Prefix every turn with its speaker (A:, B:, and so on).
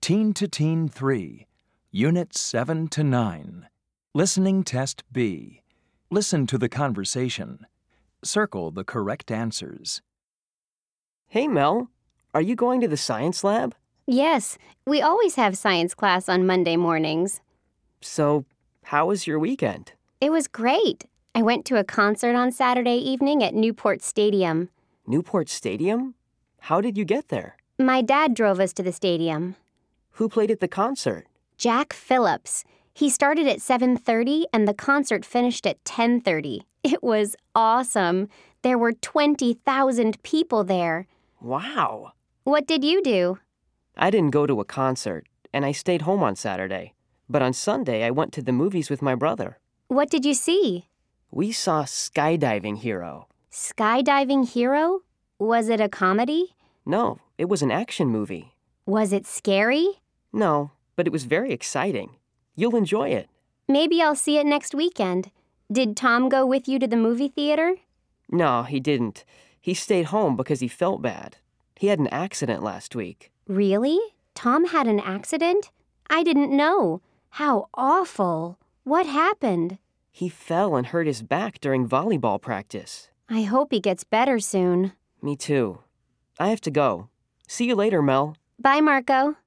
A: Teen to Teen 3, Units 7 to 9. Listening Test B. Listen to the conversation. Circle the correct answers.
B: Hey, Mel. Are you going to the science lab?
C: Yes, we always have science class on Monday mornings.
B: So, how was your weekend?
C: It was great. I went to a concert on Saturday evening at Newport Stadium.
B: Newport Stadium? How did you get there?
C: My dad drove us to the stadium.
B: Who played at the concert?
C: Jack Phillips. He started at 7:30 and the concert finished at 10:30. It was awesome. There were 20,000 people there.
B: Wow.
C: What did you do?
B: I didn't go to a concert, and I stayed home on Saturday. But on Sunday, I went to the movies with my brother.
C: What did you see?
B: We saw Skydiving Hero.
C: Skydiving Hero? Was it a comedy?
B: No, it was an action movie.
C: Was it scary?
B: No, but it was very exciting. You'll enjoy it.
C: Maybe I'll see it next weekend. Did Tom go with you to the movie theater?
B: No, he didn't. He stayed home because he felt bad. He had an accident last week.
C: Really? Tom had an accident? I didn't know. How awful. What happened?
B: He fell and hurt his back during volleyball practice.
C: I hope he gets better soon.
B: Me too. I have to go. See you later, Mel.
C: Bye, Marco.